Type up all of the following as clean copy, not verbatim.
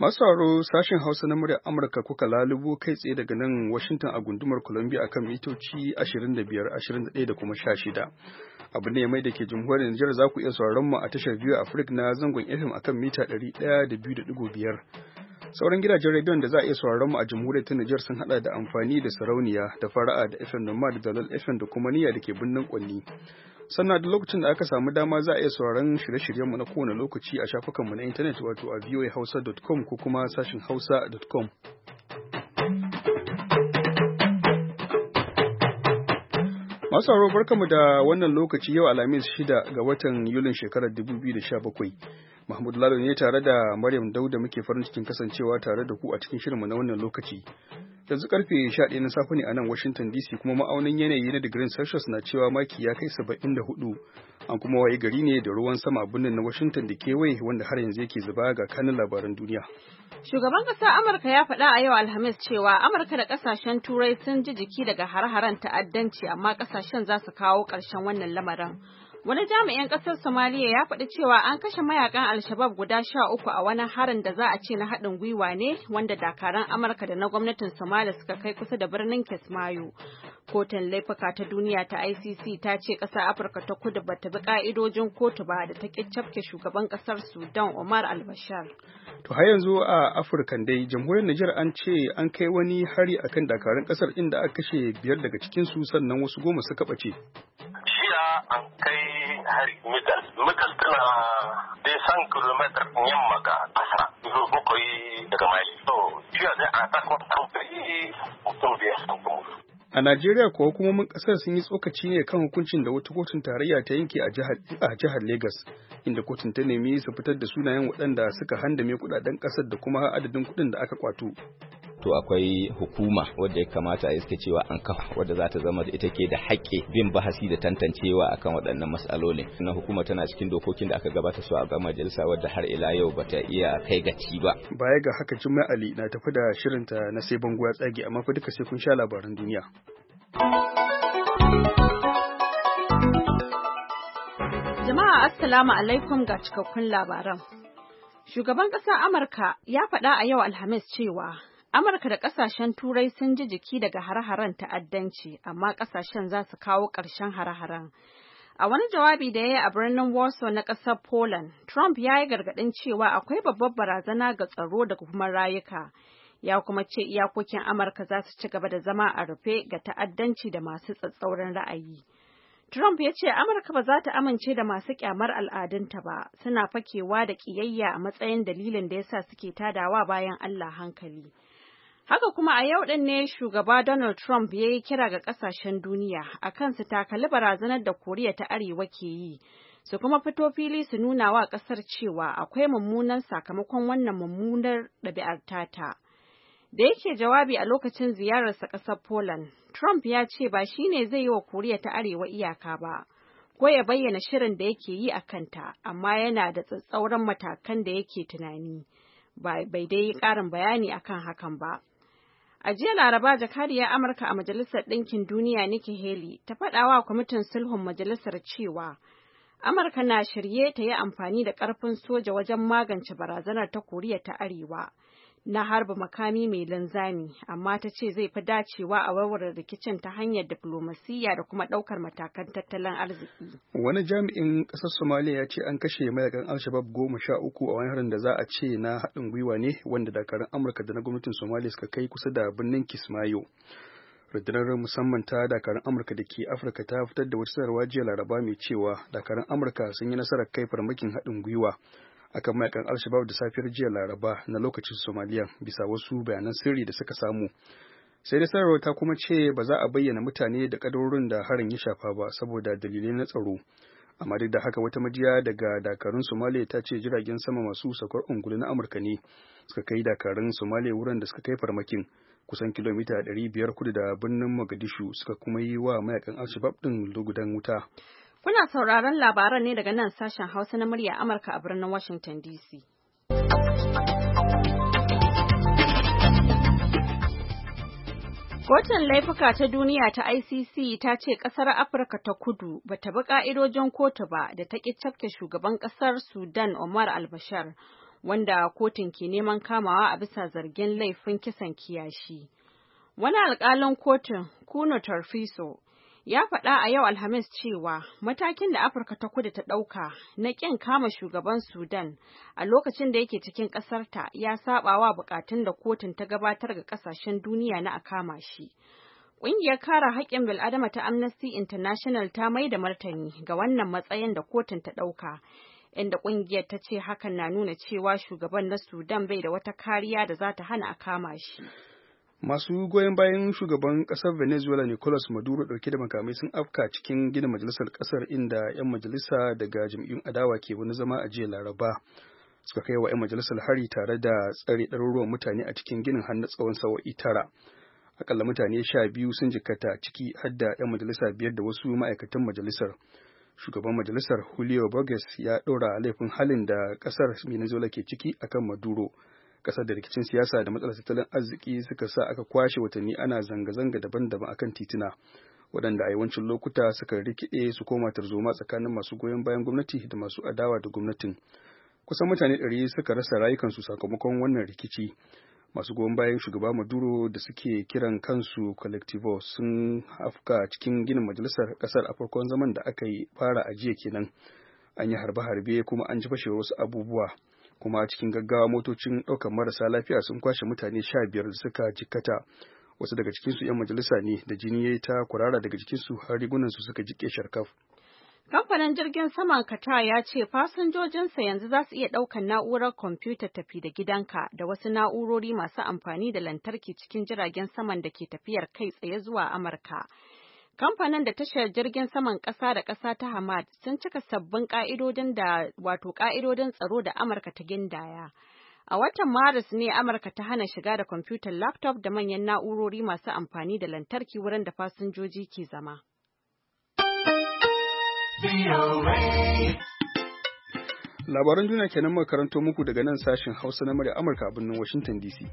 Masu sauraro sashen Hausa na muryar Amurka kuka lalubo kai tsaye daga nan Washington a gundumar Columbia akan mitoci 25, 21 da kuma 16. Abu ne mai da ke jamhuriyar Nijar za ku iya sauraron mu a tashar View Africa na zangon FM akan mita 102.5. Sauran gidajen rediyon da za a iya sauraron mu a jamhuriyar ta Nijar sun hada da amfani da sarauniya da fara'a da FM Noma da Dalal FM da kuma niyya da ke birnin Kwanni. Sannan da lokacin da aka samu dama za a iya sauraron shirye-shiryenmu na kowane lokaci a shafukanmu na intanet wato a voahausa.com ko kuma sashin hausa.com. Masu sauraro barkamu da wannan lokaci yau Alhamis 6 ga watan Yulin shekarar 2017. Mahmud Lalo ne tare da Maryam Dauda muke farin cikin kasancewa tare da ku a cikin shirinmu na wannan lokaci. Yanzu karfe 11 na safe ne a nan Washington DC kuma ma'aunin yanayi na digirin Celsius na cewa maki ya kai 74. An kuma waye gari ne da ruwan sama a birnin na Washington da kewaye wanda har yanzu yake zuba ga kanin labaran duniya. Shugaban ƙasar Amurka ya faɗa a yau Alhamis cewa Amurka da ƙasashen Turai sun ji jiki daga hare-haren ta'addanci amma ƙasashen za su kawo ƙarshen wannan lamarin. Wani jami'in ƙasar Somaliya ya faɗi cewa an kashe mayakan Al-Shabaab guda 13 a wani harin da za a ce na haɗin gwiwa ne wanda dakaran Amurka da na gwamnatin Somalia suka kai kusa da birnin Kismayo. Kotun laifuka ta duniya ta ICC ta ce ƙasar Afirka ta Kudu bata bi ƙa'idojin kotu ba da ta cafke shugaban ƙasar Sudan Omar al-Bashir. To har yanzu a Afirkan dai jamhuriyar Nijar an ce an kai wani hari akan dakarun ƙasar inda aka kashe 5 daga cikin su sannan wasu 10 suka ɓace. An kai hari mital tana dai san kilometer yamma ga asa zuwa bakwai daga mali so jiya zai a takwa an kai mutum biyar sun kuma. A Najeriya kuwa hukumomin kasar sun yi tsokaci ne kan hukuncin da wata kotun tarayya ta yanke a jihar Legas, inda kotun ta nemi su fitar da sunayen waɗanda suka handame kuɗaɗen ƙasar da kuma adadin kuɗin da aka kwato. To akwai hukuma wadda ya kamata a iske cewa an kafa wadda za ta zama da ita ke da haƙƙi bin bahasi da tantancewa akan waɗannan matsalolin. Na hukuma tana cikin dokokin da aka gabata su a ga majalisa wadda har ila yau bata iya kai gaci ba. Baya ga haka Jummai Ali na tafi da shirinta na sai bango ya tsage amma fa duka sai kun sha labaran duniya. Jama'a assalamu alaikum ga cikakkun labaran. Shugaban ƙasar Amurka ya faɗa a yau Alhamis cewa Amurka da ƙasashen Turai sun ji jiki daga hare-haren ta'addanci, amma ƙasashen za su kawo ƙarshen hare-haren. A wani jawabi da ya yi a birnin Warsaw na ƙasar Poland, Trump ya yi gargaɗin cewa akwai babbar barazana ga tsaro da kuma rayuka. Ya kuma ce iyakokin Amurka za su ci gaba da zama a rufe ga ta'addanci da masu tsatsauran ra'ayi. Trump ya ce Amurka ba za ta amince da masu kyamar al'adunta ba, suna fakewa da ƙiyayya a matsayin dalilin da ya sa suke tadawa bayan Allah hankali. Haka kuma a yau ɗin ne shugaba Donald Trump ya yi kira ga ƙasashen duniya a kan su takali barazanar da Koriya ta Arewa ke yi, su kuma fito fili su nuna wa ƙasar cewa akwai mummunan sakamakon wannan mummunar ɗabi'ar tata. Da yake jawabi a lokacin ziyararsa ƙasar Poland, Trump ya ce ba shi ne zai yi wa Koriya ta Arewa iyaka ba, ko ya bayyana shirin da yake yi a kanta, amma yana da tsatsauran matakan da yake tunani. Bai dai yi ƙarin bayani akan hakan ba. A jiya Laraba jakadiyar Amurka a Majalisar Ɗinkin Duniya Nikki Haley ta faɗa wa kwamitin sulhun majalisar cewa Amurka na shirye ta yi amfani da ƙarfin soja wajen magance barazanar ta Koriya ta Arewa na harba makami mai linzami, amma ta ce zai fi dacewa a warware rikicin ta hanyar diflomasiyya da kuma ɗaukar matakan tattalin arziki. Wani jami'in ƙasar Somaliya ya ce an kashe mayakan Al-Shabaab 13 a wani harin da za a ce na haɗin gwiwa ne wanda dakarun Amurka da na gwamnatin Somaliya suka kai kusa da birnin Kismayo. Rundunar musamman ta dakarun Amurka da ke Afirka ta fitar da wata sanarwa jiya Laraba mai cewa dakarun Amurka sun yi nasarar kai farmakin haɗin gwiwa akan mayakan Al-Shabaab da safiyar jiya Laraba na lokacin Somaliya bisa wasu bayanan sirri da suka samu. Sai dai sanarwar ta kuma ce ba za a bayyana mutane da kadarorin da harin ya shafa ba saboda dalilai na tsaro. Amma duk da haka wata majiya daga dakarun Somaliya ta ce jiragen sama masu saukar ungulu na Amurka ne suka kai dakarun Somaliya wurin da suka kai farmakin kusan kilomita 500 kudu da birnin Mogadishu suka kuma yi wa mayakan Al-Shabaab din lugudan wuta. Kuna sauraron labaran ne daga nan sashen Hausa na murya Amurka a birnin Washington DC. Kotun laifuka ta duniya ta ICC ta ce ƙasar Afirka ta Kudu ba ta bi ƙa'idojin kotu ba da ta ƙi cafke shugaban ƙasar Sudan Omar al-Bashir, wanda kotun ke neman kamawa a bisa zargin laifin kisan kiyashi. Wani alƙalin kotun, Kuno Tarfiso, ya faɗa a yau Alhamis cewa matakin da Afirka ta Kudu ta ɗauka na ƙin kama shugaban Sudan a lokacin da yake cikin ƙasarta ya saɓawa buƙatun da kotun ta gabatar ga ƙasashen duniya na a kama shi. Ƙungiyar kare haƙƙin bil'adama ta Amnesty International ta mai da martani ga wannan matsayin da kotun ta ɗauka, inda ƙungiyar ta ce hakan na nuna cewa shugaban na Sudan bai da wata kariya da za ta hana a kama shi. Masu goyon bayan shugaban ƙasar Venezuela Nicolas Maduro ɗauke da makamai sun afka cikin gina majalisar ƙasar inda 'yan majalisa daga jam'iyyun adawa ke wani zama a jiya Laraba. Suka kai wa 'yan majalisar hari tare da tsare ɗaruruwan mutane a cikin ginin har na tsawon sa'o'i 9. Akalla mutane 12 sun jikkata ciki har da 'yan majalisa 5 da wasu ma'aikatan majalisar. Shugaban majalisar Julio Borges ya ɗora laifin halin da ƙasar Venezuela ke ciki akan Maduro. Ƙasar da rikicin siyasa da matsalar tattalin arziki suka sa aka kwashe watanni ana zanga-zanga daban-daban akan tituna, waɗanda a yawancin lokuta suka rikide su koma tarzoma tsakanin masu goyon bayan gwamnati da masu adawa da gwamnatin. Kusan mutane 100 suka rasa rayukansu sakamakon wannan rikici. Masu goyon bayan shugaba Maduro da suke kiran kansu Colectivo sun afka cikin ginin majalisar ƙasar a farkon zaman da aka yi fara a jiya kenan. An yi harbe-harbe kuma an ji fashewar wasu abubuwa. Kuma cikin gaggawa motocin ɗaukar marasa lafiya sun kwashe mutane 15 da suka jikkata. Wasu daga cikinsu 'yan majalisa ne da jini ya yi ta kwarara daga jikinsu har rigunansu suka jiƙe sharkaf. Kamfanin jirgin saman Qatar ya ce fasinjojinsa yanzu za su iya ɗaukar na'urar kwamfuta tafi da gidanka da wasu na'urori masu amfani da lantarki cikin jiragen saman da ke tafiyar kai tsaye zuwa Amurka. Kamfanin da tashar jirgin saman ƙasa da ƙasa ta Hamad sun cika sabbin ƙa'idodin tsaro da Amurka ta gindaya. A watan Maris ne Amurka ta hana shiga da kwamfutar laptop da manyan na'urori masu amfani da lantarki wurin da fasinjoji ke zama. Labaran duniya kenan muka karanto muku daga nan sashen Hausa na murya Amurka a birnin Washington DC.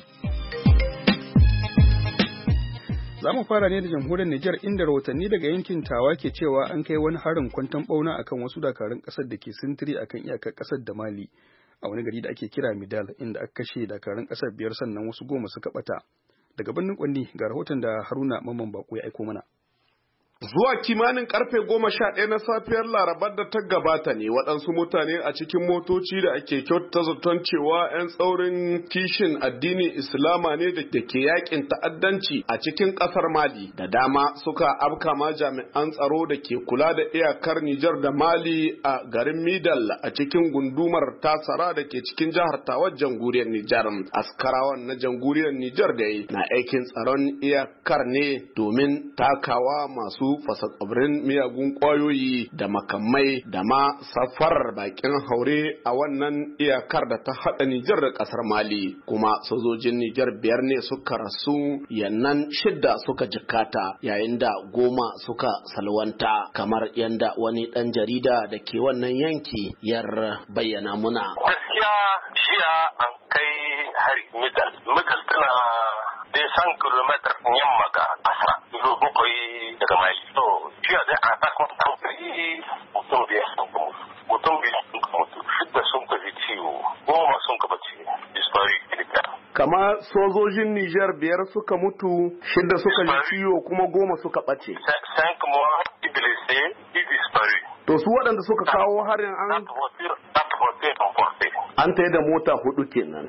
Za mu fara ne da jamhuriyar Nijar inda rahotanni daga yankin Tawa ke cewa an kai wani harin kwanton ɓauna akan wasu dakarun ƙasar da ke sintiri akan iyakar ƙasar da Mali a wani gari da ake kira Midal inda aka kashe dakarun ƙasar 5 sannan wasu 10 suka ɓata. Daga birnin Kwanni ga rahoton da Haruna Mamman Bako ya aiko mana. Zuwa kimanin karfe 11 na safiyar Larabar da ta gabata ne waɗansu mutane a cikin motoci da ake kyautata zaton cewa 'yan tsaurin kishin addinin Islama ne da ke yakin ta'addanci a cikin ƙasar Mali da dama suka afka ma jami'an tsaro da ke kula da iyakar Nijar da Mali a garin Midal a cikin gundumar Tasara da ke cikin jihar Tawa jamhuriyar Nijar. Askarawan na jamhuriyar Nijar da na aikin tsaron iyakar ne domin takawa masu fasakabrin miyagun kwayoyi da makamai da ma safarar bakin haure a wannan iyakar da ta hada Nijar da kasar Mali, kuma sojojin Nijar 5 ne suka rasu, yannan 6 suka jikkata yayin da 10 suka salwanta, kamar yanda wani dan jarida da ke wannan yanki yar bayyana muna. Gaskiya jiya an kai hari Midal tana da 100 km yamma ga Asra, kilo 7 daga Mali. To jiya da an takon an kai mutum 5 sun mutu, mutum 2 sun mutu, 6 sun tafi ciwo, 10 sun kaba ciwo, dispari kirka. Kama sojojin Nijar 5 suka mutu, 6 suka ji ciwo kuma 10 suka ɓace. 5 mois blessé, 10 disparu. To su waɗanda suka kawo harin an ta yi da mota 4 kenan.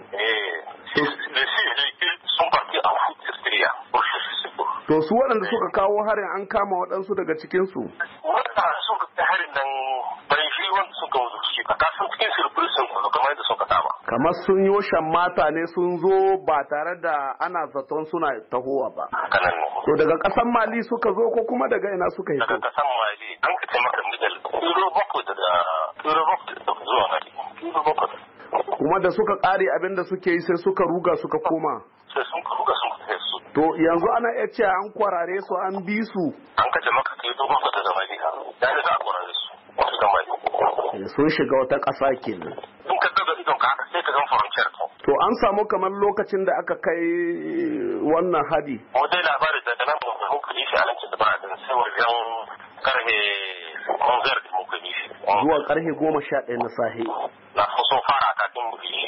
To su waɗanda suka kawo harin an kama waɗansu daga cikinsu? Waɗanda suka kai harin nan bayan shi wanda suka wuce shi ka kasan cikin sirfin sun kuma kamar yadda suka saba. Kamar sun yi mata ne sun zo ba tare da ana zaton suna tahowa ba. Hakanan ne. To daga ƙasar Mali suka zo ko kuma daga ina suka hito? Daga ƙasar Mali an ka taimaka Midal. Euro 7 zuwa Mali. Euro 7. Kuma da suka ƙare abin da suke yi sai suka ruga suka koma. Sai sun ruga sun kai su. To yanzu ana iya cewa an kwarare su an bi su. An kace maka kai dogon fata da Mali ha. Ya da za a kwarare su. Wasu ga Mali. Sun shiga wata ƙasa kenan. In ka daga idon ka haka sai ka gan frontier ko. To an samu kamar lokacin da aka kai wannan hadi. Mu dai labari daga nan mun hankali shi a nan da ba da sai wajen karhe 11 da muka yi shi. Zuwa karhe 11 na safe. Na so fara kafin mu yi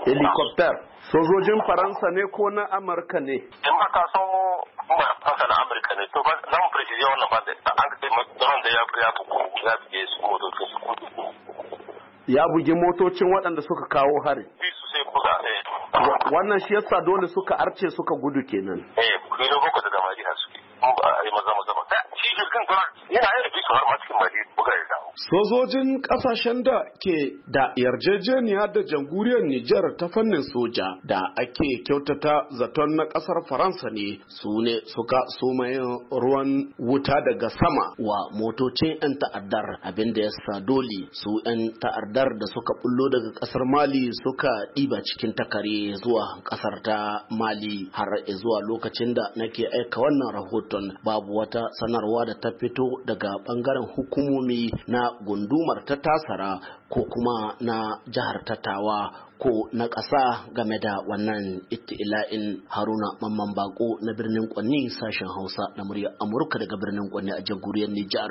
Helicopter. Sojojin Faransa ne ko na Amurka ne? In ba ka so ba Faransa na Amurka ne to ba za mu precise wannan ba da an ka don da ya buge su motocin su. Ya bugi motocin waɗanda suka kawo hari. Su sai buga. Wannan shi yasa dole suka arce suka gudu kenan. Kilo bako daga Madina suke. Ai maza ba. Shi shirkin kuma yana yin bisu har ma cikin Madina buga ya dawo. Sojojin kasashen da ke da yarjejeniya da jamhuriyar Nijar ta fannin soja da ake kyautata zaton na kasar Faransa ne su ne suka somayin ruwan wuta daga sama wa motocin 'yan ta'addar abinda ya sa dole su 'yan ta'addar da suka bullo daga kasar Mali suka ɗiba cikin takare zuwa kasar ta Mali har zuwa lokacin da nake aika wannan rahoton babu wata sanarwa da ta fito daga bangaren hukumomi na gundumar ta Tasara ko kuma na jihar Tattawa ko na ƙasa game da wannan ittila'in. Haruna Mamman Bako na birnin Kwanni, sashen Hausa na muryar Amurka daga birnin Kwanni a jamhuriyar Nijar.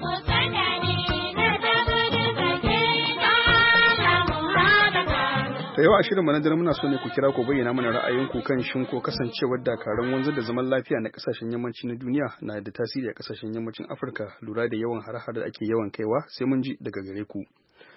Ta yau a shirin manadar muna so ne ku kira ko bayyana mana ra'ayinku kan shin ko kasancewar dakarun wanzar da zaman lafiya na kasashen yammaci na duniya na da tasiri a kasashen yammacin Afirka lura da yawan hare-hare da ake yawan kaiwa, sai mun ji daga gare ku.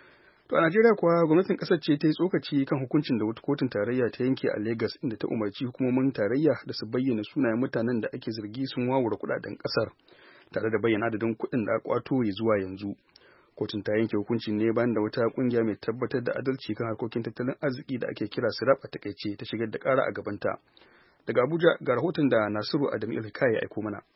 To a Najeriya kuwa gwamnatin kasar ce ta yi tsokaci kan hukuncin da wata kotun tarayya ta yanke a Lagos inda ta umarci hukumomin tarayya da su bayyana sunayen mutanen da ake zargi sun wawura kudaden kasar tare da bayyana adadin kuɗin da aka kwato zuwa yanzu. Kotun ta yanke hukuncin ne bayan da wata kungiya mai tabbatar da adalci kan harkokin tattalin arziki da ake kira SIRAP a takaice ta shigar da ƙara a gabanta. Daga Abuja ga rahoton da Nasiru Adamu Ilhikaya ya aiko mana.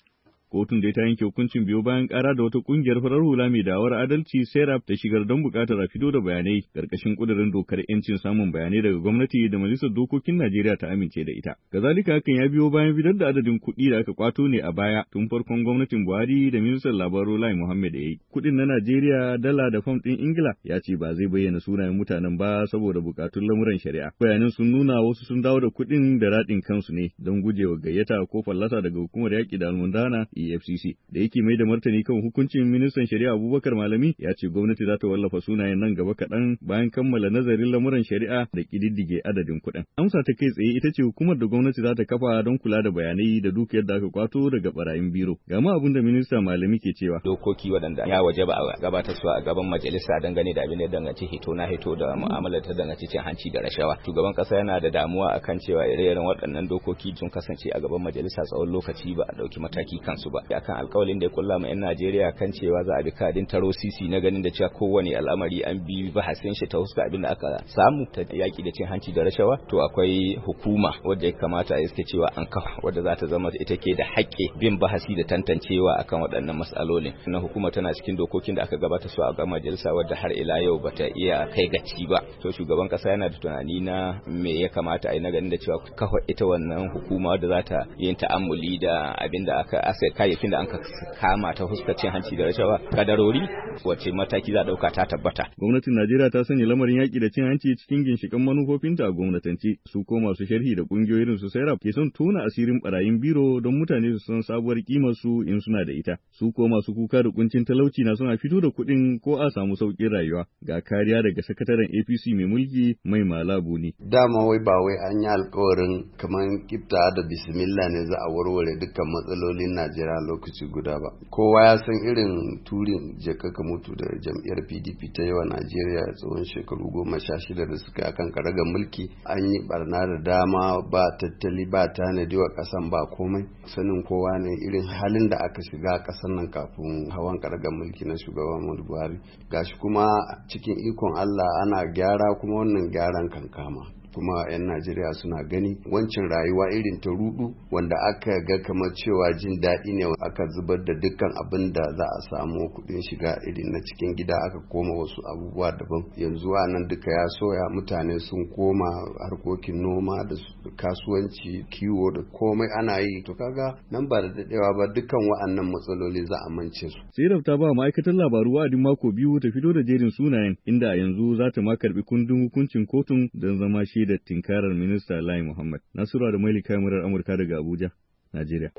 Kotun da ta yanke hukuncin biyo bayan kara da wata kungiyar farar hula mai dawar adalci serap ta shigar don bukatar a fito da bayanai karkashin kudirin dokar yancin samun bayanai daga gwamnati da majalisar dokokin Najeriya ta amince da ita. Kazalika hakan ya biyo bayan fitar da adadin kuɗi da aka kwato ne a baya tun farkon gwamnatin Buhari da ministan labaru Lai Muhammad ya yi. Kuɗin na Najeriya, dala da fam ɗin Ingila ya ce ba zai bayyana sunayen mutanen ba saboda bukatun lamuran shari'a. Bayanan sun nuna wasu sun dawo da kuɗin da raɗin kansu ne don gujewa gayyata ko fallasa daga hukumar yaƙi da almundana EFCC. Da yake mai da martani kan hukuncin ministan shari'a Abubakar Malami ya ce gwamnati za ta wallafa sunayen nan gaba kaɗan bayan kammala nazarin lamuran shari'a da ƙididdige adadin kuɗin. Amsa ta kai tsaye ita ce hukumar da gwamnati za ta kafa don kula da bayanai da dukiyar da aka kwato daga barayin biro. Ga ma abin da minista Malami ke cewa. Dokoki waɗanda ya waje ba a gabatar su a gaban majalisa dangane da abin da ya danganci hito na hito da mu'amalar ta danganci cin hanci da rashawa. Shugaban ƙasa yana da damuwa akan cewa ire-iren waɗannan dokoki sun kasance a gaban majalisa tsawon lokaci ba a ɗauki mataki kansu ba. Akan alƙawalin da ya kulla ma 'yan Najeriya kan cewa za a bi kadin taro sisi na ganin da cewa kowane al'amari an bi bahasin shi ta huska abin da aka samu ta yaki da cin hanci da rashawa, to akwai hukuma wadda ya kamata a iske cewa an kafa wadda za ta zama ita ke da haƙƙi bin bahasi da tantancewa akan waɗannan mas'alolin. Na hukuma tana cikin dokokin da aka gabata su a ga majalisa wadda har ila yau bata iya kai gaci ba. To shugaban kasa yana da tunani na me ya kamata a yi na ganin da cewa kafa ita wannan hukuma wadda za ta yin ta'ammuli da abin da aka kayayyakin da an kama ta huskar cin hanci da rashawa kadarori wace mataki za a dauka ta tabbata. Gwamnatin Najeriya ta sanya lamarin yaki da cin hanci cikin ginshikan manufofinta a gwamnatance. Su ko masu sharhi da kungiyoyin su Serap ke son tona asirin barayin biro don mutane su san sabuwar kimar su in suna da ita. Su ko masu kuka da kuncin talauci na suna fito da kuɗin ko a samu sauƙin rayuwa. Ga kariya daga sakataren APC mai mulki Mai Malabu ne. Dama wai ba wai an yi alkawarin kamar kifta da bismillah ne za a warware dukkan matsalolin Najeriya lokaci guda ba. Kowa ya san irin turin jeka ka mutu da jam'iyyar PDP ta yawa Najeriya tsawon shekaru 16 da suka akan karagar mulki. An yi barna da dama, ba tattali ba tanadi wa kasan ba komai. Sanin kowa ne irin halin da aka shiga kasan nan kafin hawan karagar mulki na shugaban Muhammadu Buhari. Gashi kuma cikin ikon Allah ana gyara, kuma wannan gyaran kan kama. Kuma 'yan Najeriya suna gani wancan rayuwa irin ta rudu wanda aka ga kamar cewa jin daɗi ne, aka zubar da dukkan abin da za a samu kuɗin shiga irin na cikin gida, aka koma wasu abubuwa daban. Yanzu a nan duka ya soya, mutane sun koma harkokin noma da kasuwanci, kiwo da komai ana yi. To kaga nan ba da daɗewa ba dukkan wa'annan matsaloli za a mance su. Serap ta ba ma'aikatar labaru wa'adin mako 2 ta fito da jerin sunayen, inda a yanzu za ta ma karɓi kundin hukuncin kotun don zama da tinkarar minista Lai Muhammad. Nasiru da Maili kamarar Amurka daga Abuja, Najeriya.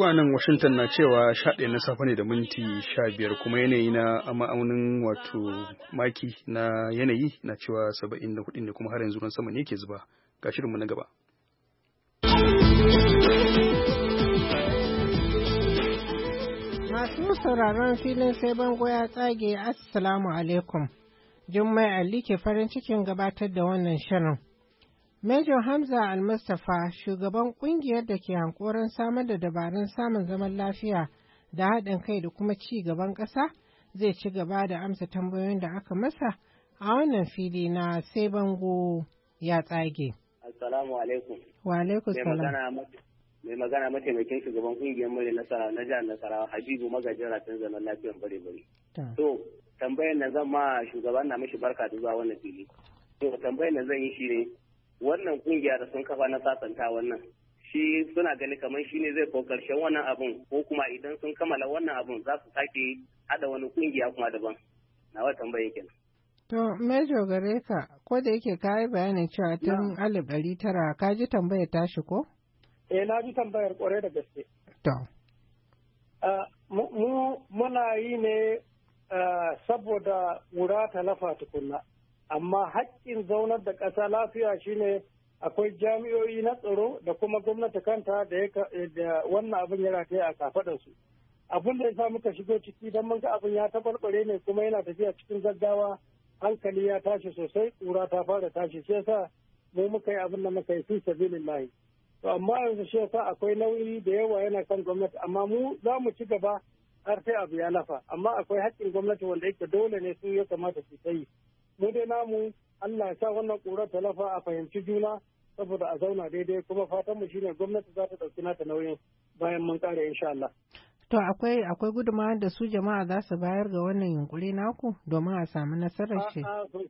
agogo nan Washington na cewa 11 na safe ne da minti 15 kuma yanayi na ma'aunin wato maki na yanayi na cewa 74 ne kuma har yanzu ruwan sama ne ke zuba. Ga shirinmu na gaba. Masu sauraron filin sai bango ya tsage Assalamu alaikum. Jummai Ali ke farin cikin gabatar da wannan shirin. Major Hamza Al-Mustapha, shugaban kungiyar da ke hankoron samar da dabarun samun zaman lafiya da haɗin kai da kuma ci gaban ƙasa, zai ci gaba da amsa tambayoyin da aka masa a wannan fili na sai bango ya tsage. Assalamu alaikum. Wa alaikum salam. Mai magana mataimakin shugaban kungiyar mai nasara na jihar Nasarawa Habibu magajin ratin zaman lafiyar bare-bare. To, tambayar da zan ma shugaban na mishi barka da zuwa wannan fili. To, tambayar da zan yi shi ne, wannan kungiya da sun kafa na sasanta wannan shi suna gani kamar shi ne zai ko karshen wannan abun ko kuma idan sun kammala wannan abun za su sake hada wani kungiya kuma daban na wata tambaye kenan. To Major gare ka ko da yake ka yi bayanin cewa tun 1900 ka ji tambayar tashi ko? Na ji tambayar kwarai da gaske. To. Muna yi ne saboda wura ta lafa tukunna. Amma haƙƙin zaunar da ƙasa lafiya shine akwai jami'o'i na tsaro da kuma gwamnati kanta da wannan abin ya rataya a kafaɗarsu. Abin da ya sa muka shigo ciki don mun ga abin ya tabarbare ne kuma yana tafiya cikin gaggawa hankali ya tashi sosai ƙura ta fara tashi shi yasa mu muka yi abin da muka yi fi sabilillahi. To amma yanzu shi yasa akwai nauyi da yawa yana kan gwamnati amma mu za mu ci gaba har sai abu ya lafa amma akwai haƙƙin gwamnati wanda yake dole ne su ya kamata su yi. Mu dai namu Allah ya sa wannan ƙurar ta lafa a fahimci juna saboda a zauna daidai kuma fatan mu shine gwamnati za ta ɗauki nata nauyin bayan mun ƙare insha Allah. To akwai gudunmawar da su jama'a za su bayar ga wannan yunkuri naku domin a samu nasarar shi.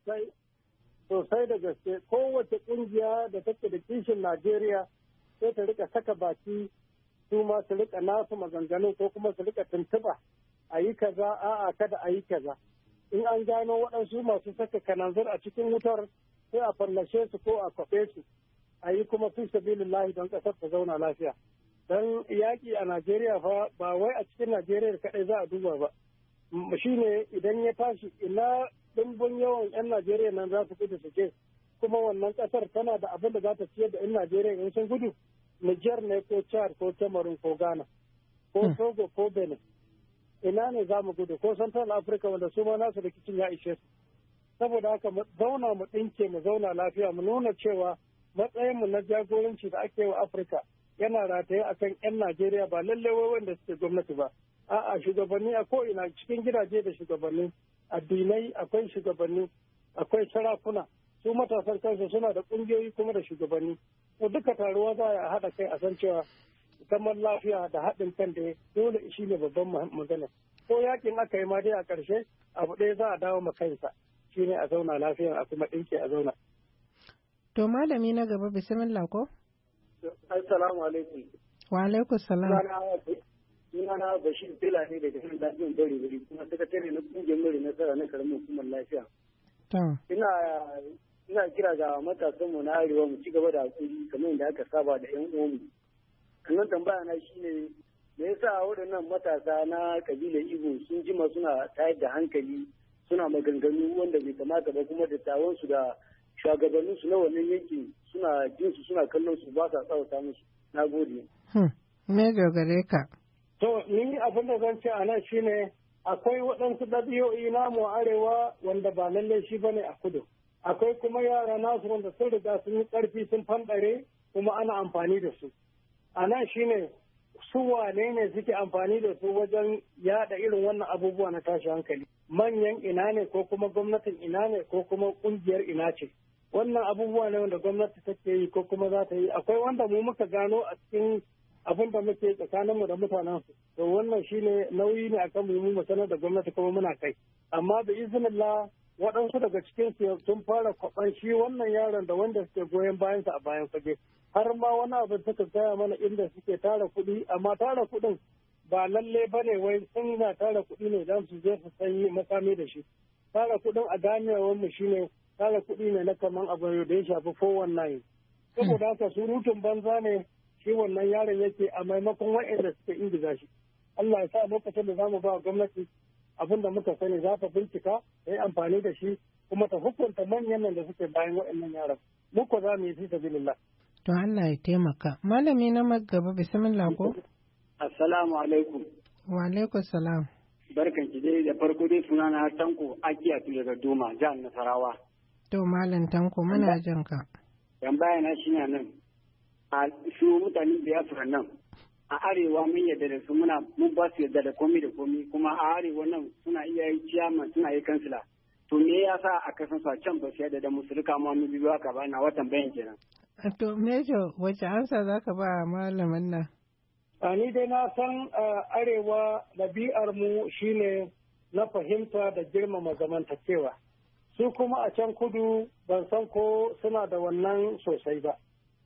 Sosai da gaske kowace ƙungiya da take da kishin Najeriya sai ta rika saka baki su ma su rika nasu maganganu ko kuma su rika tuntuɓa a yi kaza a'a kada a yi kaza. In an gano waɗansu masu saka kananzir a cikin wutar sai a fallashe su ko a kwaɓe su a yi kuma fi sabilillahi don ƙasar ta zauna lafiya. Don yaƙi a Najeriya fa ba wai a cikin Najeriya kaɗai za a duba ba. Shi ne idan ya tashi ina ɗimbin yawan 'yan Najeriya nan za su gudu su je kuma wannan ƙasar tana da abin da za ta ciyar da 'yan Najeriya in sun gudu. Nijar ne ko Chad ko Cameroon ko Ghana ko Togo ko Benin. Ina ne za mu gudu ko Central Africa wanda su ma nasu rikicin ya ishe su. Saboda haka mu zauna mu ɗinke mu zauna lafiya mu nuna cewa matsayinmu na jagoranci da ake wa Afirka yana rataye akan 'yan Najeriya ba lalle wanda suke gwamnati ba. A'a shugabanni a ko'ina cikin gidaje da shugabanni addinai akwai shugabanni akwai sarakuna su matasan kansu suna da ƙungiyoyi kuma da shugabanni. To duka taruwa za a haɗa kai a san cewa zaman lafiya da haɗin kan da dole shi ne babban magana. Ko yakin aka yi ma dai a ƙarshe abu ɗaya za a dawo ma kansa shi ne a zauna lafiya a kuma ɗinke a zauna. To malami na gaba bismillah ko? Assalamu alaikum. Wa alaikum salam. Sunana Bashir Bila ne daga cikin lafiyar Bari Bari kuma sakatare na kungiyar Mari Nasara na karamin hukumar lafiya. Ina kira ga matasanmu na Arewa mu ci gaba da hakuri kamar yadda aka saba da 'yan uwanmu. Sannan tambaya na shine me yasa waɗannan matasa na kabilar Igbo sun jima suna tayar da hankali suna maganganu wanda bai kamata ba kuma dattawansu da shugabanninsu na wannan yankin suna jinsu suna kallon su ba sa tsawata musu. Na gode. Me gare ka? To, ni abin da zan ce a nan shine akwai waɗansu ɗabi'o'i namu a arewa wanda ba lallai shi bane a kudu. Akwai kuma yara nasu wanda sun riga sun yi ƙarfi sun fanɗare kuma ana amfani da su. A nan shine su wane ne suke amfani da su wajen yaɗa irin wannan abubuwa na tashi hankali. Manyan ina ne ko kuma gwamnatin ina ne ko kuma ƙungiyar ina ce. Wannan abubuwa ne wanda gwamnati take yi ko kuma za ta yi. Akwai wanda mu muka gano a cikin abin da muke tsakaninmu da mutanensu. To wannan shine nauyi ne akan mu sanar da gwamnati kuma muna kai. Amma bi iznillah waɗansu daga cikin su sun fara kwaɓan shi wannan yaron da wanda suke goyon bayansa a bayan fage. Har ma wani abu suka gaya mana inda suke tara kuɗi amma tara kuɗin ba lalle ba ne wai sun na tara kuɗi ne don su je su sayi makami da shi. Tara kuɗin a ganewar mu shine tara kuɗi ne na kaman abu da ya shafi 419. Saboda haka surutun banza ne shi wannan yaron yake a maimakon waɗanda suke ingiza shi. Allah ya sa lokacin da zamu ba gwamnati abin da muka sani za ta bincika ta yi amfani da shi kuma ta hukunta manyan nan da suke bayan waɗannan yaran. Mu ko za mu yi fi sabilillah. To Allah ya taimaka. Malami na gaba bismillah ko? Assalamu alaikum. Wa alaikum salam. Barkan ki dai da farko dai sunana Tanko Akiya daga Doma, jihar Nasarawa. To Malam Tanko muna jin ka. Yan bayana shi ne nan. A su mutanen Biafra nan a arewa mun yadda da su mun ba su yadda da komi da komi kuma a arewa nan suna iya yi ciyaman suna yi kansila. To me yasa a kasan su a can ba su yadda da musulka ma mu biyu haka ba na watan bayan kenan. To Mejo wace ansa zaka ba malamin nan? Ni dai na san arewa ɗabi'ar mu shine na fahimta da girmama zamantakewa. Su kuma a can kudu ban san ko suna da wannan sosai ba.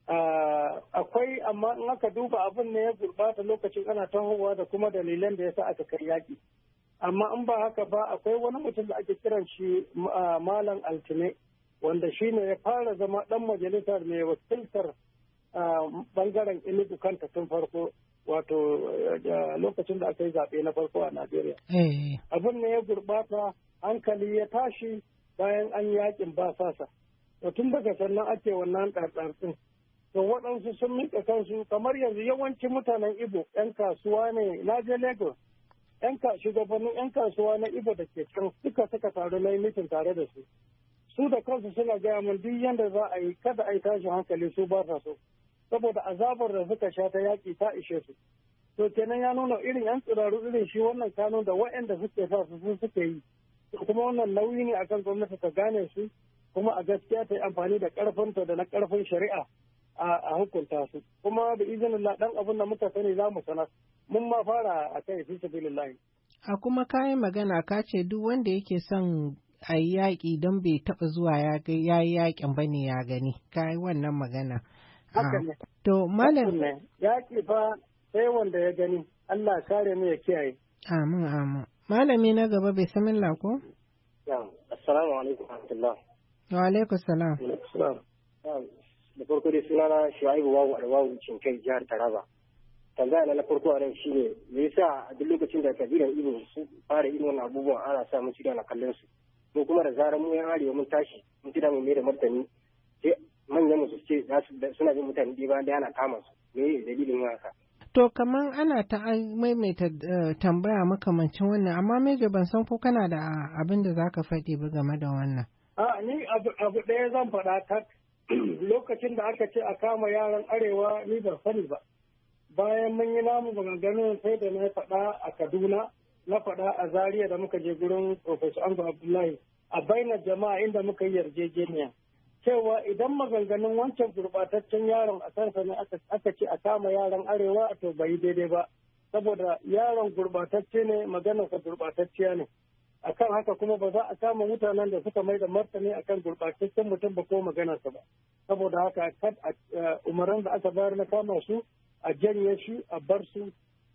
Akwai amma in aka duba abin ne ya gurbata lokacin ana tahowa da kuma dalilan da yasa aka kai yaƙi. Amma in ba haka ba akwai wani mutum da ake kiran shi Malam Altine wanda shine ya fara zama ɗan majalisar mai wakiltar bangaren Enugu kanta tun farko. Wato lokacin da aka yi zaɓe na farko a Najeriya. Abin ne ya gurɓata hankali ya tashi bayan an yakin basasa. To tun daga sannan ake wannan ɗarɗarɗin. To waɗansu sun miƙa kansu kamar yanzu yawancin mutanen Igbo 'yan kasuwa ne na je Lagos. Shugabannin 'yan kasuwa na Igbo da ke can suka taru na yi mitin tare da su. Su da kansu suna gaya min duk yanda za a yi kada a yi tashin hankali su ba sa so. Saboda azabar da suka sha ta yaƙi ta ishe su. To kenan ya nuna irin 'yan tsiraru irin shi wannan kanun da waɗanda suke sa su suke yi. Kuma wannan nauyi ne akan gwamnati ta gane su kuma a gaskiya ta yi amfani da ƙarfinta da na ƙarfin shari'a a hukunta su. Kuma da izinin ɗan abin da muka sani za mu sanar. Mun ma fara a kai fi sabilillahi. A kuma kayan magana ka ce duk wanda yake son a yi yaƙi don bai taɓa zuwa ya yi yaƙin ba ne ya gani. Ka yi wannan magana. Haka ne. To malam yaƙi fa sai wanda ya gani Allah kare mu ya kiyaye. Amin amin. Malami na gaba bai samilla ko? Assalamu alaikum warahmatullah. Wa alaikum salam. Da farko dai sunana Shu'aibu Wawu Alwawu Cinkai jihar Taraba. Tambaya na farko a nan shine me yasa a duk lokacin da kabilan Igbo su fara irin wannan abubuwan ana sa mu na kallon su. Mu kuma da zarar mu yan arewa mun tashi mun ci da mu mai da martani sai manyan musu ce suna bin mutane ɗaya bayan da ana kama su me dalilin haka. To kaman ana ta maimaita tambaya makamancin wannan amma Mejo ban san ko kana da abin da zaka faɗi ba game da wannan. Ni abu ɗaya zan faɗa ta lokacin da aka ce a kama yaran arewa ni ban sani ba. Bayan mun yi namu maganganun sai da na faɗa a Kaduna na faɗa a Zaria da muka je gurin Professor Ango Abdullahi a bainar jama'a inda muka yi yarjejeniya. Cewa idan maganganun wancan gurbataccen yaron a kansa ne aka ce a kama yaran arewa to bai daidai ba saboda yaron gurbatacce ne maganarsa gurbatacciya ne akan haka kuma ba za a kama mutanen da suka mai da martani akan gurbataccen mutum ba ko maganarsa ba saboda haka umaran da aka bayar na kama su a janye shi a bar su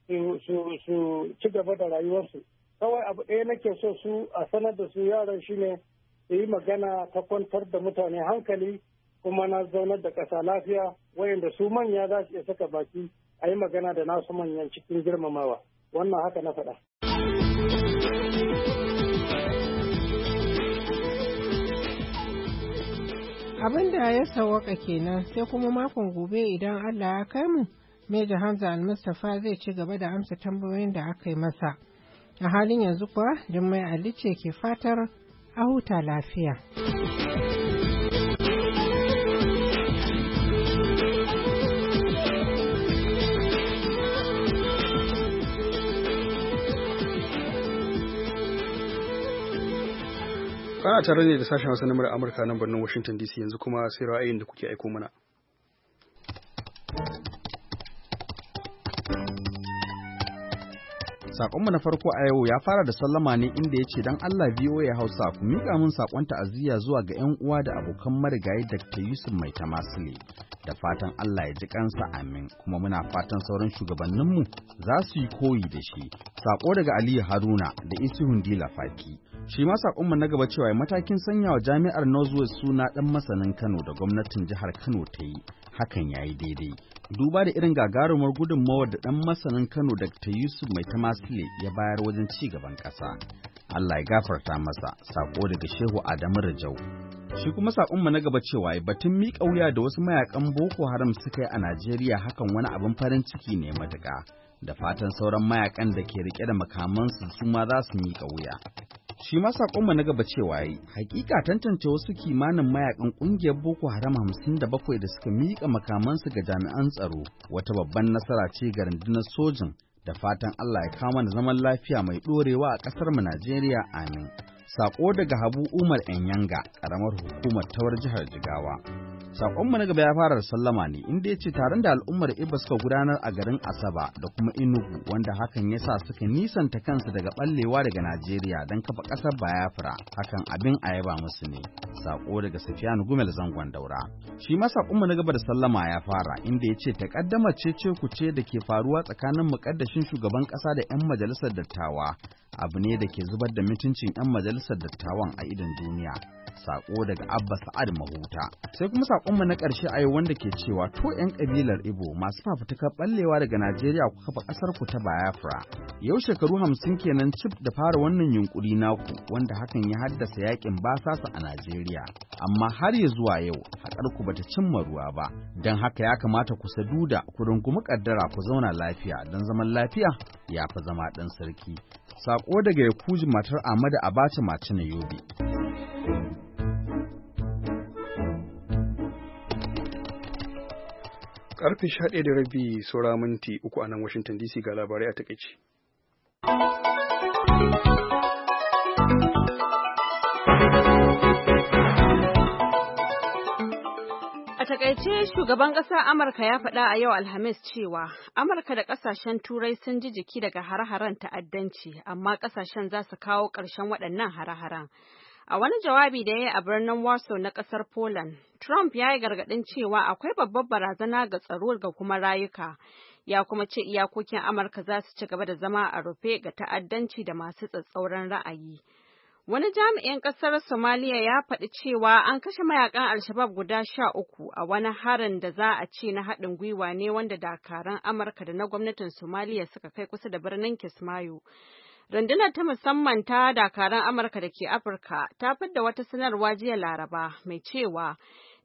su ci gaba da rayuwarsu kawai abu ɗaya nake so su a sanar da su yaran shine su yi magana ta kwantar da mutane hankali kuma na zaunar da ƙasa lafiya wayanda su manya za su iya saka baki a yi magana da nasu manyan cikin girmamawa wannan haka na faɗa. Abin da ya sawaka kenan sai kuma makon gobe idan Allah ya kai mu Meja Hamza Al-Mustapha zai ci gaba da amsa tambayoyin da aka yi masa. A halin yanzu kuwa Jummai Ali ce ke fatar a huta lafiya. Kana tare ne da sashen Hausa na murar Amurka nan birnin Washington DC yanzu kuma sai ra'ayin da kuke aiko mana. Sakonmu na farko a yau ya fara da sallama ne inda ya ce don Allah VOA Hausa ku miƙa min sakon ta'aziyya zuwa ga 'yan uwa da abokan marigayi Dr. Yusuf Mai Tamasile. Da fatan Allah ya ji kansa amin kuma muna fatan sauran shugabanninmu za su yi koyi da shi. Sako daga Aliyu Haruna da Isihun Dila Faki. Shi ma sakonmu na gaba cewa matakin sanya wa jami'ar Northwest suna ɗan masanin Kano da gwamnatin jihar Kano ta yi hakan ya yi daidai. Duba da irin gagarumar gudunmawar da ɗan masanin Kano Dr. Yusuf Maitamasile ya bayar wajen ci gaban ƙasa. Allah ya gafarta masa, sako daga Shehu Adamu Rajau. Shi kuma saƙonmu na gaba cewa batun miƙa wuya da wasu mayakan Boko Haram suka yi a Najeriya hakan wani abin farin ciki ne matuƙa. Da fatan sauran mayakan da ke riƙe da makamansu su ma za su miƙa wuya. Shi ma saƙonmu na gaba cewa hakika tantance wasu kimanin mayakan ƙungiyar Boko Haram 57 da suka miƙa makamansu ga jami'an tsaro wata babban nasara ce ga rundunar sojin. Da fatan Allah ya kawo mana zaman lafiya mai ɗorewa a ƙasarmu Najeriya, amin. Sako daga Habu Umar Enyanga, ƙaramar hukumar Tawar jihar Jigawa. Sakonmu na gaba ya fara da sallama ne, inda ya ce taron da al'ummar Iba suka gudanar a garin Asaba da kuma Enugu, wanda hakan ya sa suka nisanta kansu daga ɓallewa daga Najeriya don kafa ƙasar Biafra, hakan abin a yaba musu ne. Sako daga Sufiyanu Gumel Zangon Daura. Shi ma sakonmu na gaba da sallama ya fara, inda ya ce takaddamar cece-kuce da ke faruwa tsakanin muƙaddashin shugaban ƙasa da 'yan majalisar dattawa abu ne da ke zubar da mutuncin 'yan majalisar dattawan a idon duniya. Sako daga Abba Sa'ad Mahuta. Sai kuma sakonmu na ƙarshe a yau wanda ke cewa to 'yan ƙabilar Ibo masu fafutukar ɓallewa daga Najeriya ku kafa ƙasar ku ta Biafra. Yau shekaru 50 kenan cif da fara wannan yunkuri naku wanda hakan ya haddasa yakin basasa a Najeriya. Amma har ya zuwa yau haƙar ku bata cimma ruwa ba. Don haka ya kamata ku saduda ku rungumi ƙaddara ku zauna lafiya don zaman lafiya ya fi zama ɗan sarki. Sako daga Yakuji matar Ahmadu Abacha Mace na Yobe. Karfe 11:30 saura minti 3 a nan Washington DC ga labarai a takaici. A takaice shugaban ƙasar Amurka ya faɗa a yau Alhamis cewa Amurka da ƙasashen Turai sun ji jiki daga hare-haren ta'addanci, amma ƙasashen za su kawo ƙarshen waɗannan hare-haren. A wani jawabi da ya yi a birnin Warsaw na ƙasar Poland, Trump ya yi gargaɗin cewa akwai babbar barazana ga tsaro ga kuma rayuka. Ya kuma ce iyakokin Amurka za su ci gaba da zama a rufe ga ta'addanci da masu tsatsauran ra'ayi. Wani jami'in ƙasar Somaliya ya faɗi cewa an kashe mayakan Al-Shabaab guda 13 a wani harin da za a ce na haɗin gwiwa ne wanda dakaran Amurka da na gwamnatin Somaliya suka kai kusa da birnin Kismayo. Rundunar ta musamman ta dakaran Amurka da ke Afirka ta fidda wata sanarwa jiya Laraba mai cewa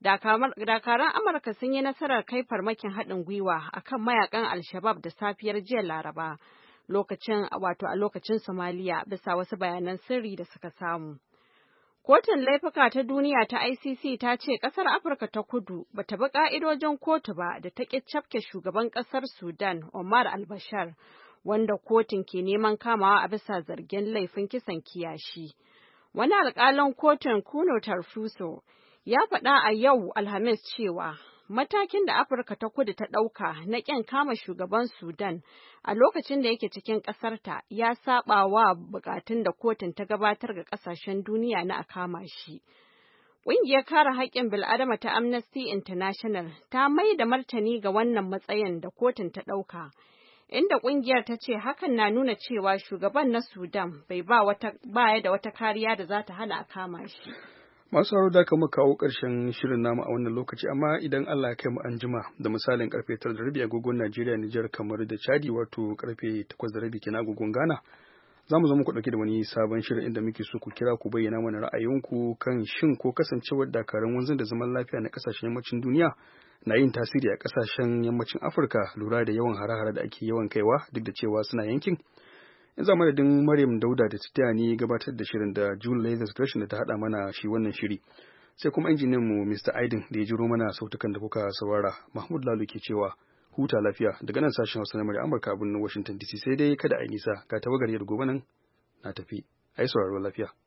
dakaran Amurka sun yi nasarar kai farmakin haɗin gwiwa akan mayakan Al-Shabaab da safiyar jiya Laraba. A lokacin Somaliya bisa wasu bayanan sirri da suka samu. Kotun laifuka ta duniya ta ICC ta ce ƙasar Afirka ta Kudu bata bi ƙa'idojin kotu ba da ta ƙi cafke shugaban ƙasar Sudan Omar al-Bashir, wanda kotun ke neman kamawa a bisa zargin laifin kisan kiyashi. Wani alƙalin kotun Kuno Tarfuso ya faɗa a yau Alhamis cewa matakin da Afirka ta Kudu ta ɗauka na ƙin kama shugaban Sudan a lokacin da yake cikin ƙasarta ya saɓa wa buƙatun da kotun ta gabatar ga ƙasashen duniya na a kama shi. Ƙungiyar kare haƙƙin bil'adama ta Amnesty International ta mai da martani ga wannan matsayin da kotun ta ɗauka, inda ƙungiyar ta ce hakan na nuna cewa shugaban na Sudan baya da wata kariya da za ta hana a kama shi. Masu haro da kama kawo ƙarshen shirin namu a wannan lokaci, amma idan Allah ya kai mu anjima da misalin karfe 9:30 agogon Najeriya, Nijar, kamar da Chadi, wato karfe 8:30 kenan agogon Ghana, za mu zo muku ɗauke da wani sabon shirin inda muke so ku kira ku bayyana mana ra'ayinku kan shin ko kasancewar dakarun wanzan da zaman lafiya na ƙasashen yammacin duniya na yin tasiri a ƙasashen yammacin Afirka, lura da yawan hare-hare da ake yawan kaiwa duk da cewa suna yankin. Yanzu a madadin Maryam Dauda da ta taya ni gabatar da shirin da June Lathers Gresham da ta haɗa mana shi wannan shiri. Sai kuma injiniyan mu Mr. Aidin da ya jiro mana sautukan da kuka saurara. Mahmud Lalu ke cewa huta lafiya daga nan sashen Hausa na murya Amurka a birnin Washington DC, sai dai kada a yi nisa ga tawagar yadda gobe nan na tafi. Ai sauraro lafiya.